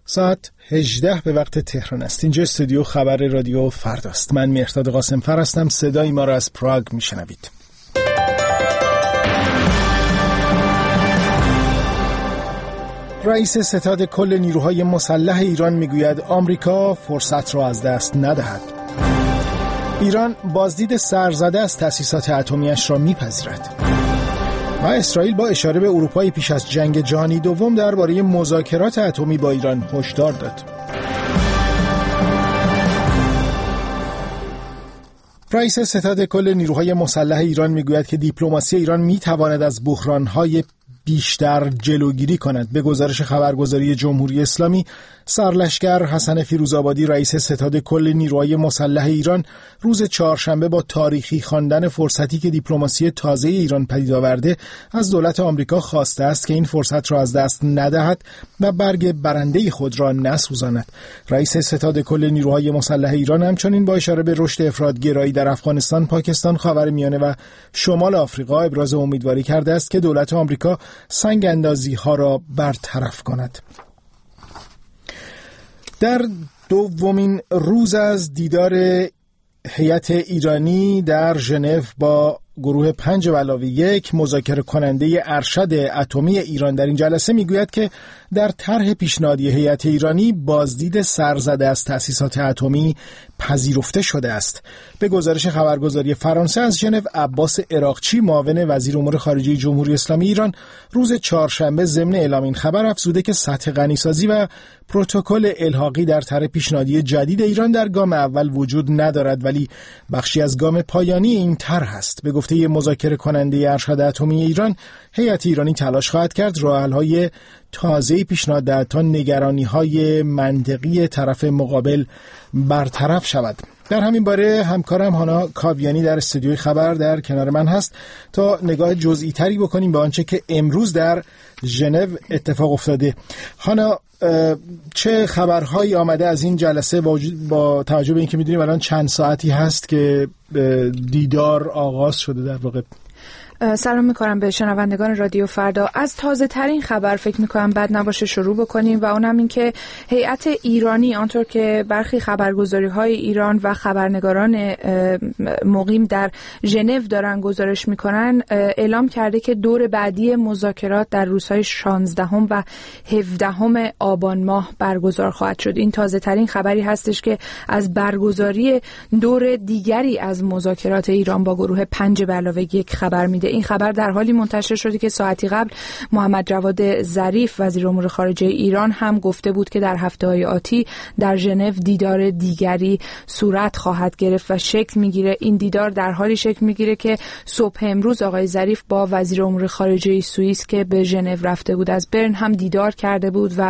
ساعت 18 به وقت تهران است. اینجا استودیو خبر رادیو فرداست. من مهرداد قاسمفر هستم. صدای ما را از پراگ میشنوید. رئیس ستاد کل نیروهای مسلح ایران میگوید آمریکا فرصت را از دست ندهد. ایران بازدید سرزده از تأسیسات اتمی‌اش را میپذیرد. و اسرائیل با اشاره به اروپای پیش از جنگ جهانی دوم درباره مذاکرات اتمی با ایران هشدار داد. رئیس ستاد کل نیروهای مسلح ایران میگوید که دیپلماسی ایران میتواند از بحران‌های بیشتر جلوگیری کند. به گزارش خبرگزاری جمهوری اسلامی، سرلشکر حسن فیروزآبادی رئیس ستاد کل نیروهای مسلح ایران روز چهارشنبه با تاریخی خواندن فرصتی که دیپلماسی تازه ایران پدید آورده از دولت آمریکا خواسته است که این فرصت را از دست ندهد و برگ برنده خود را نسوزاند. رئیس ستاد کل نیروهای مسلح ایران همچنین با اشاره به رشد افراط‌گرایی در افغانستان، پاکستان، خاورمیانه و شمال آفریقا ابراز امیدواری کرده است که دولت آمریکا سنگ اندازی ها را برطرف کند. در دومین روز از دیدار هیئت ایرانی در ژنو با گروه 5+1 مذاکره کننده ارشد اتمی ایران در این جلسه میگوید که در طرح پیشنهادی هیئت ایرانی بازدید سرزده از تأسیسات اتمی پذیرفته شده است. به گزارش خبرگزاری فرانسه از ژنو، عباس عراقچی معاون وزیر امور خارجه جمهوری اسلامی ایران روز چهارشنبه ضمن اعلام این خبر افزوده که سطح غنیسازی و پروتکل الحاقی در طرح پیشنهادی جدید ایران در گام اول وجود ندارد ولی بخشی از گام پایانی این طرح است. به گفته مذاکره کننده ارشد اتمی ایران، هیئت ایرانی تلاش خواهد کرد راه‌حل‌های تازه پیشنهاد دهد تا نگرانی‌های منطقی طرف مقابل برطرف شود. در همین باره همکارم هانا کاویانی در استودیوی خبر در کنار من هست تا نگاه جزئی تری بکنیم به آنچه که امروز در ژنو اتفاق افتاده. هانا، چه خبرهایی آمده از این جلسه با توجه به اینکه می‌دونیم الان چند ساعتی هست که دیدار آغاز شده؟ در واقع سلام میکنم به شنوندگان رادیو فردا. از تازه ترین خبر فکر میکنم بد نباشه شروع بکنیم و اونم این که هیئت ایرانی آنطور که برخی خبرگزاری های ایران و خبرنگاران مقیم در ژنو دارن گزارش میکنن اعلام کرده که دور بعدی مذاکرات در روزهای 16 و 17 آبان ماه برگزار خواهد شد. این تازه ترین خبری هستش که از برگزاری دور دیگری از مذاکرات ایران با گروه 5+1 خبر میده. این خبر در حالی منتشر شده که ساعتی قبل محمد جواد ظریف وزیر امور خارجه ایران هم گفته بود که در هفته‌های آتی در ژنو دیدار دیگری صورت خواهد گرفت و شکل میگیره. این دیدار در حالی شکل میگیره که صبح امروز آقای ظریف با وزیر امور خارجه سوئیس که به ژنو رفته بود از برن هم دیدار کرده بود و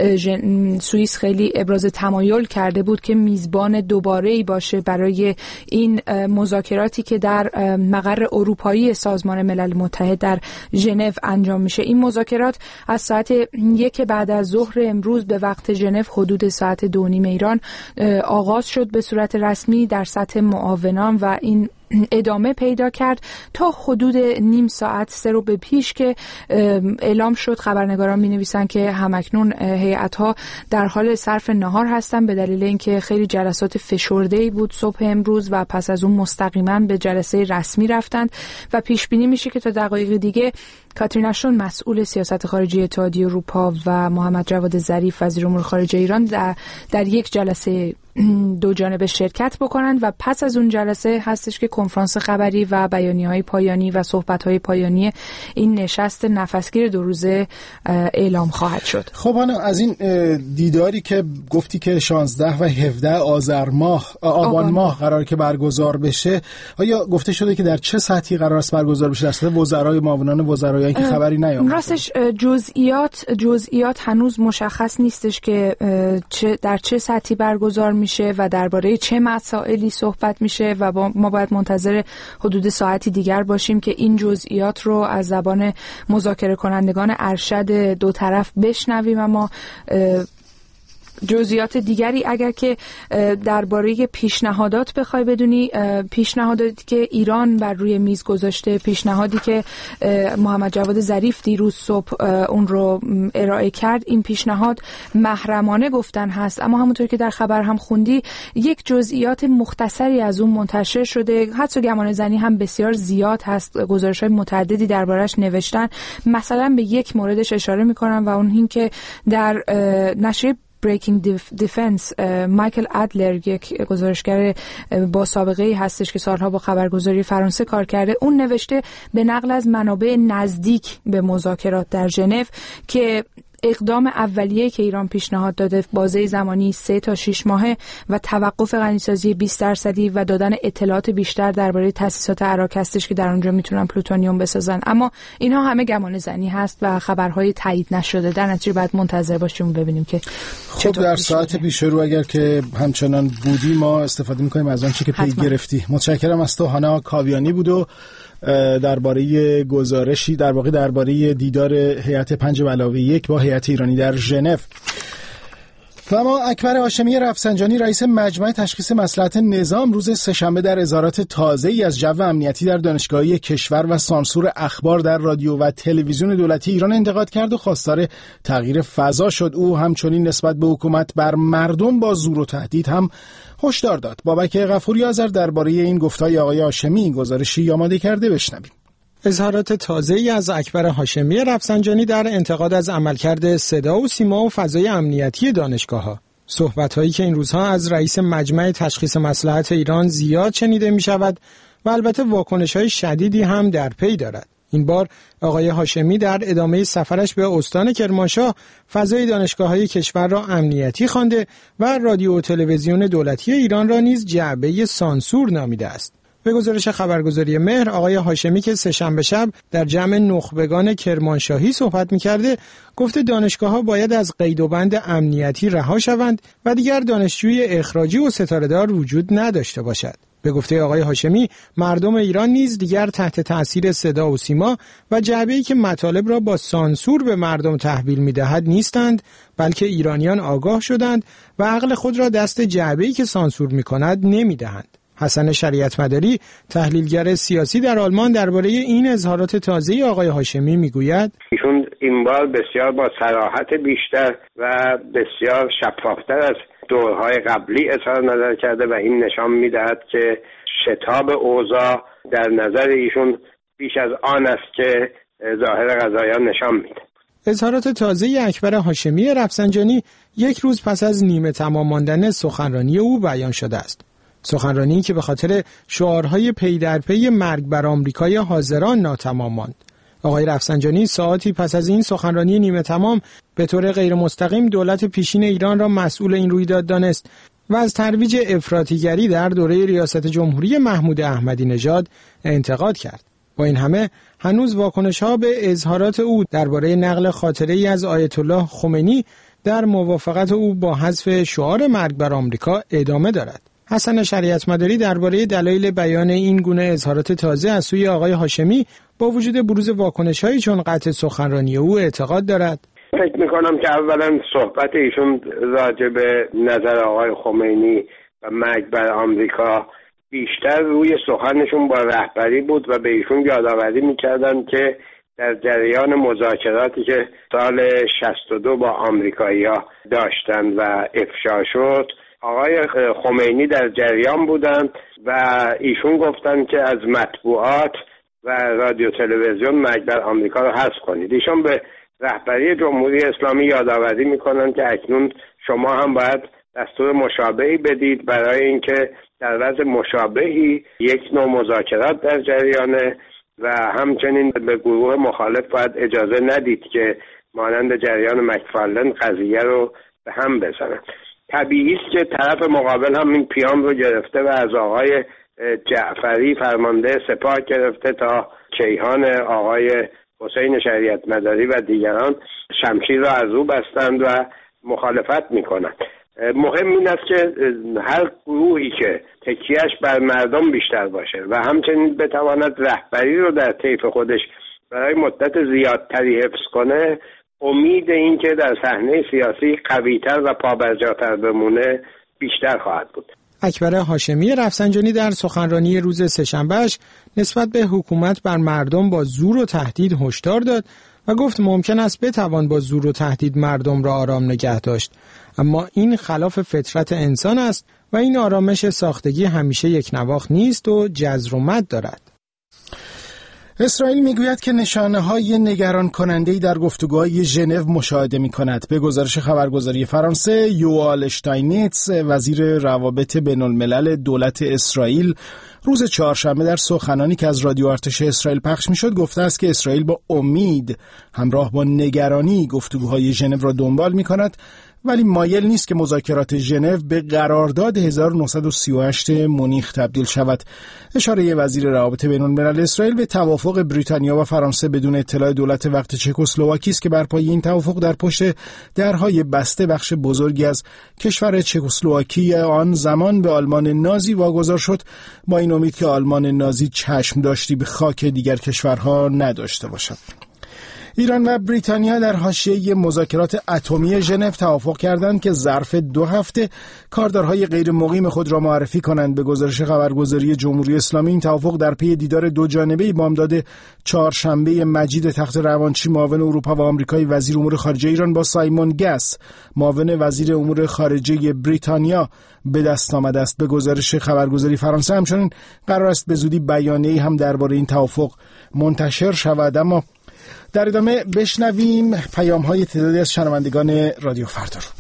سوئیس خیلی ابراز تمایل کرده بود که میزبان دوباره‌ای باشه برای این مذاکراتی که در مقر اروپایی سازمان ملل متحد در ژنو انجام میشه. این مذاکرات از ساعت 1 بعد از ظهر امروز به وقت ژنو حدود ساعت 2:30 ایران آغاز شد به صورت رسمی در سطح معاونان و این ادامه پیدا کرد تا حدود نیم ساعت 3 رو به پیش که اعلام شد. خبرنگاران می نویسن که همکنون هیئت‌ها در حال صرف نهار هستن به دلیل اینکه خیلی جلسات فشرده‌ای بود صبح امروز و پس از اون مستقیما به جلسه رسمی رفتند و پیش بینی میشه که تا دقایق دیگه کاترین اشتون مسئول سیاست خارجی اتحادیه اروپا و محمد جواد ظریف وزیر امور خارجه ایران در یک جلسه دو جانبه شرکت بکنند و پس از اون جلسه هستش که کنفرانس خبری و بیانیه‌های پایانی و صحبت‌های پایانی این نشست نفسگیر 2 روزه اعلام خواهد شد. خب از این دیداری که گفتی که 16 و 17 آبان ماه قرار که برگزار بشه، آیا گفته شده که در چه سطحی قرار است برگزار بشه؟ در سطح وزرای معاونان وزرای که خبری نیامده؟ راستش جزئیات هنوز مشخص نیستش که در چه سطحی برگزار میشه و درباره چه مسائلی صحبت میشه و ما باید منتظر حدود ساعتی دیگر باشیم که این جزئیات رو از زبان مذاکره کنندگان ارشد دو طرف بشنویم. اما جزئیات دیگری اگر که درباره پیشنهادات بخوای بدونی، پیشنهاداتی که ایران بر روی میز گذاشته، پیشنهادی که محمد جواد ظریف دیروز صبح اون رو ارائه کرد، این پیشنهاد محرمانه گفتن هست، اما همونطور که در خبر هم خوندی یک جزئیات مختصری از اون منتشر شده. حدس و گمان زنی هم بسیار زیاد هست، گزارش‌های متعددی دربارش نوشتن. مثلا به یک موردش اشاره می‌کنم و اون این که در نشریه Breaking Defense مایکل ادلر، یک گزارشگر با سابقه‌ای هستش که سالها با خبرگزاری فرانسه کار کرده، اون نوشته به نقل از منابع نزدیک به مذاکرات در ژنو که اقدام اولیه که ایران پیشنهاد داده بازه زمانی 3 تا 6 ماهه و توقف غنیسازی 20% و دادن اطلاعات بیشتر درباره تأسیسات عراق هستش که در اونجا میتونن پلوتونیوم بسازن. اما اینها همه گمان زنی هست و خبرهای تایید نشده. در نتیجه بعد منتظر باشیم ببینیم که خب در ساعت پیش رو اگر که همچنان بودی ما استفاده میکنیم از آنچه که پی گرفتی. متشکرم از تو. هانا کاویانی بود و درباره گزارشی در واقع درباره دیدار هیئت 5+1 با هیئت ایرانی در ژنو. و ما اکبر هاشمی رفسنجانی رئیس مجمع تشخیص مصلحت نظام روز سه‌شنبه در اظهارات تازه‌ای از جو امنیتی در دانشگاهی کشور و سانسور اخبار در رادیو و تلویزیون دولتی ایران انتقاد کرد و خواستار تغییر فضا شد. او همچنین نسبت به حکومت بر مردم با زور و تهدید هم هشدار داد. بابک غفوری آذر درباره این گفت‌های آقای هاشمی گزارشی آماده کرده، بشنویم. اظهارات تازه‌ای از اکبر هاشمی رفسنجانی در انتقاد از عملکرد صدا و سیما و فضای امنیتی دانشگاه‌ها. صحبت‌هایی که این روزها از رئیس مجمع تشخیص مصلحت ایران زیاد شنیده می‌شود و البته واکنش‌های شدیدی هم در پی دارد. این بار آقای هاشمی در ادامه سفرش به استان کرمانشاه فضای دانشگاه‌های کشور را امنیتی خوانده و رادیو و تلویزیون دولتی ایران را نیز جعبه سانسور نامیده است. به گزارش خبرگزاری مهر، آقای هاشمی که سه‌شنبه شب در جمع نخبگان کرمانشاهی صحبت می‌کرده، گفته دانشگاه‌ها باید از قید و بند امنیتی رها شوند و دیگر دانشجوی اخراجی و ستاره‌دار وجود نداشته باشد. به گفته آقای هاشمی، مردم ایران نیز دیگر تحت تأثیر صدا و سیما و جعبه‌ای که مطالب را با سانسور به مردم تحویل می‌دهد نیستند، بلکه ایرانیان آگاه شدند و عقل خود را دست جعبه‌ای که سانسور می‌کند نمی‌دهند. حسن شریعت مداری، تحلیلگر سیاسی در آلمان، درباره این اظهارات تازه آقای هاشمی میگوید: ایشون این بار بسیار با صراحت بیشتر و بسیار شفافتر از دورهای قبلی اظهار نظر کرده و این نشان میدهد که شتاب اوضاع در نظر ایشون بیش از آن است که ظاهر قضایا نشان میده. اظهارات تازه اکبر هاشمی رفسنجانی یک روز پس از نیمه تمام ماندن سخنرانی او بیان شده است. سخنرانی که به خاطر شعارهای پی در پی مرگ بر آمریکای حاضران ناتمام ماند. آقای رفسنجانی ساعتی پس از این سخنرانی نیمه تمام به طور غیر مستقیم دولت پیشین ایران را مسئول این رویداد دانست و از ترویج افراطیگری در دوره ریاست جمهوری محمود احمدی نژاد انتقاد کرد. با این همه هنوز واکنش‌ها به اظهارات او درباره نقل خاطره‌ای از آیت الله خمینی در موافقت او با حذف شعار مرگ بر آمریکا ادامه دارد. حسن شریعت مداری درباره دلایل بیان این گونه اظهارات تازه از سوی آقای هاشمی با وجود بروز واکنش‌هایی چون قطع سخنرانی او اعتقاد دارد: فکر می‌کنم که اولا صحبت ایشون راجع به نظر آقای خمینی و مرگ بر آمریکا بیشتر روی سخنشون با رهبری بود و به ایشون یادآوری می‌کردن که در جریان مذاکراتی که سال 62 با آمریکایی‌ها داشتن و افشا شد، آقای خمینی در جریان بودند و ایشون گفتند که از مطبوعات و رادیو تلویزیون مرگ بر آمریکا رو حذف کنید. ایشون به رهبری جمهوری اسلامی یادآوری میکنن که اکنون شما هم باید دستور مشابهی بدید برای اینکه در وضع مشابهی یک نوع مذاکرات در جریانه و همچنین به گروه مخالف باید اجازه ندید که مانند جریان مکفارلند قضیه رو به هم بزنن. طبیعی است که طرف مقابل هم این پیام رو گرفته و از آقای جعفری فرمانده سپاه گرفته تا کیهان آقای حسین شریعت مداری و دیگران شمشیر را از او بستند و مخالفت میکنند. مهم این است که هر گروهی که تکیهش بر مردم بیشتر باشه و همچنین بتواند رهبری رو در طیف خودش برای مدت زیادتری حفظ کنه، امید این که در صحنه سیاسی قوی‌تر و پابرجاتر بمونه بیشتر خواهد بود. اکبر هاشمی رفسنجانی در سخنرانی روز سه‌شنبه‌اش نسبت به حکومت بر مردم با زور و تهدید هشدار داد و گفت ممکن است بتوان با زور و تهدید مردم را آرام نگه داشت، اما این خلاف فطرت انسان است و این آرامش ساختگی همیشه یک نواخت نیست و جذر و مد دارد. اسرائیل میگوید که نشانه‌های نگران کننده‌ای در گفتگوهای ژنو مشاهده می‌کند. به گزارش خبرگزاری فرانسه، یوآل اشتاینیتس وزیر روابط بین‌الملل دولت اسرائیل روز چهارشنبه در سخنانی که از رادیو ارتش اسرائیل پخش می‌شد گفته است که اسرائیل با امید همراه با نگرانی گفتگوهای ژنو را دنبال می‌کند، ولی مایل نیست که مذاکرات ژنو به قرارداد 1938 مونیخ تبدیل شود. اشاره وزیر روابط بین‌الملل اسرائیل به توافق بریتانیا و فرانسه بدون اطلاع دولت وقت چکسلواکی است که بر پایه این توافق در پشت درهای بسته بخش بزرگی از کشور چکسلواکی آن زمان به آلمان نازی واگذار شد، با این امید که آلمان نازی چشم داشتی به خاک دیگر کشورها نداشته باشد. ایران و بریتانیا در حاشیه مذاکرات اتمی ژنو توافق کردند که ظرف 2 هفته کاردارهای غیر مقیم خود را معرفی کنند. به گزارش خبرگزاری جمهوری اسلامی این توافق در پی دیدار دو جانبه بامداد چهارشنبه مجید تخت روانچی معاون اروپا و آمریکایی وزیر امور خارجه ایران با سایمون گس معاون وزیر امور خارجه بریتانیا به دست آمده است. به گزارش خبرگزاری فرانسه همچنین قرار است به زودی بیانیه‌ای هم درباره این توافق منتشر شود. اما در ادامه بشنویم پیام‌های تعدادی از شنوندگان رادیو فردا رو.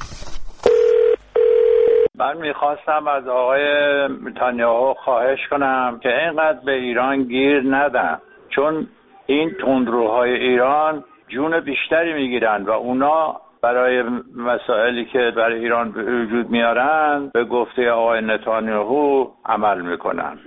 من میخواستم از آقای نتانیاهو خواهش کنم که اینقدر به ایران گیر ندن، چون این تندروهای ایران جون بیشتری میگیرن و اونا برای مسائلی که برای ایران به وجود میارن به گفته آقای نتانیاهو عمل میکنن.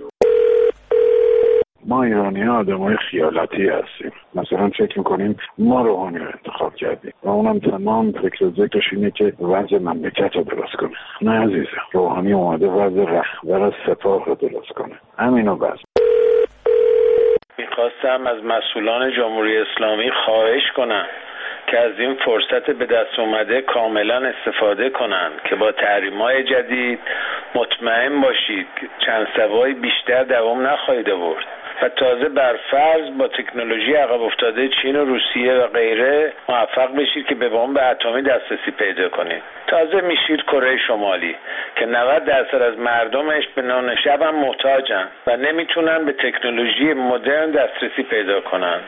ما ایرانی ها آدم های خیالاتی هستیم. مثلا فکر میکنیم ما روحانی رو انتخاب کردیم و اونم تمام فکر و ذکرش اینه که وضع مملکت رو درست کنه. نه عزیزم، روحانی اومده وضع رهبر سپاه رو درست کنه. همینو بس. میخواستم از مسئولان جمهوری اسلامی خواهش کنم که از این فرصت به دست اومده کاملا استفاده کنن که با تحریم‌های جدید مطمئن باشید چند سوای بیشتر دوام نخواهید آورد و تازه بر فرض با تکنولوژی عقب افتاده چین و روسیه و غیره موفق بشید که به بمب اتمی دسترسی پیدا کنید. تازه میشید کره شمالی که 90% از مردمش به نان شب هم محتاجن و نمیتونن به تکنولوژی مدرن دسترسی پیدا کنن.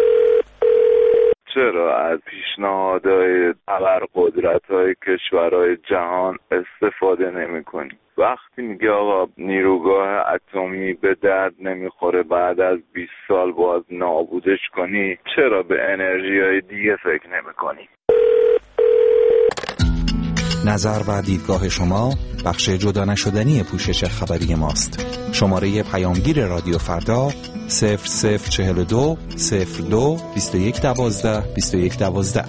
چرا از پیشنهادهای ابرقدرت‌های کشورهای جهان استفاده نمی‌کنی؟ وقتی میگه آقا نیروگاه اتمی به درد نمیخوره بعد از 20 سال باز نابودش کنی، چرا به انرژی‌های دیگه فکر نمی‌کنی؟ نظر و دیدگاه شما بخش جدا نشدنی پوشش خبری ماست. شماره پیامگیر رادیو فردا 0042 02 2112 2112.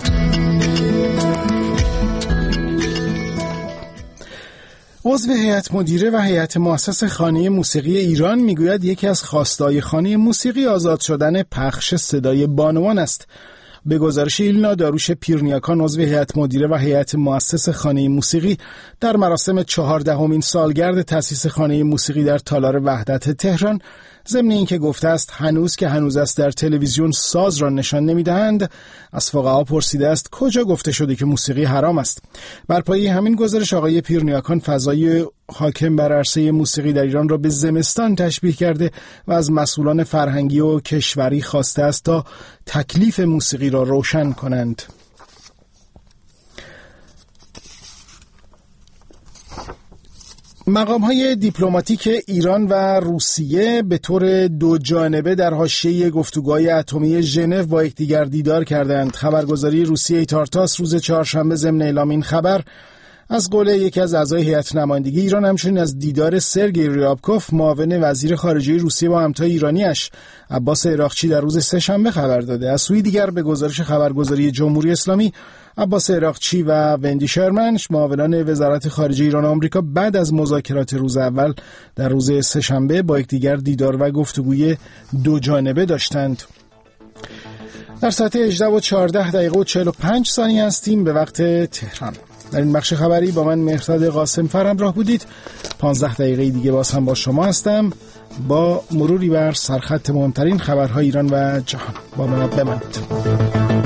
عضو هیئت مدیره و هیئت مؤسس خانه موسیقی ایران میگوید یکی از خواستهای خانه موسیقی آزاد شدن پخش صدای بانوان است. به گزارش ایلنا داروش پیرنیاکان عضو هیئت مدیره و هیئت مؤسس خانه موسیقی در مراسم 14مین سالگرد تأسیس خانه موسیقی در تالار وحدت تهران ضمن اینکه گفته است هنوز است در تلویزیون ساز را نشان نمیدهند، از فقها پرسیده است کجا گفته شده که موسیقی حرام است. بر پایه همین گزارش آقای پیرنیاکان فضای حاکم بر عرصه موسیقی در ایران را به زمستان تشبیه کرده و از مسئولان فرهنگی و کشوری خواسته است تا تکلیف موسیقی را روشن کنند. مقام‌های دیپلماتیک ایران و روسیه به طور دو جانبه در حاشیه گفتگوهای اتمی ژنو با یکدیگر دیدار کردند. خبرگزاری روسیه تارتاس روز چهارشنبه ضمن اعلام این خبر از قول یکی از اعضای هیئت نمایندگی ایران همچنین از دیدار سرگئی ریابکوف معاون وزیر خارجه روسیه با همتای ایرانیش عباس عراقچی در روز سه‌شنبه خبر داده. از سوی دیگر به گزارش خبرگزاری جمهوری اسلامی عباس عراقچی و وندی شرمن معاونان وزارت خارجه ایران و آمریکا بعد از مذاکرات روز اول در روز سه‌شنبه با یکدیگر دیدار و گفتگوی دو جانبه داشتند. در ساعت 18:14:45 هستیم به وقت تهران. در این بخش خبری با من مهرداد قاسم فر همراه بودید. 15 دقیقه دیگه باز هم با شما هستم با مروری بر سرخط مهمترین خبرهای ایران و جهان. با من بمانید.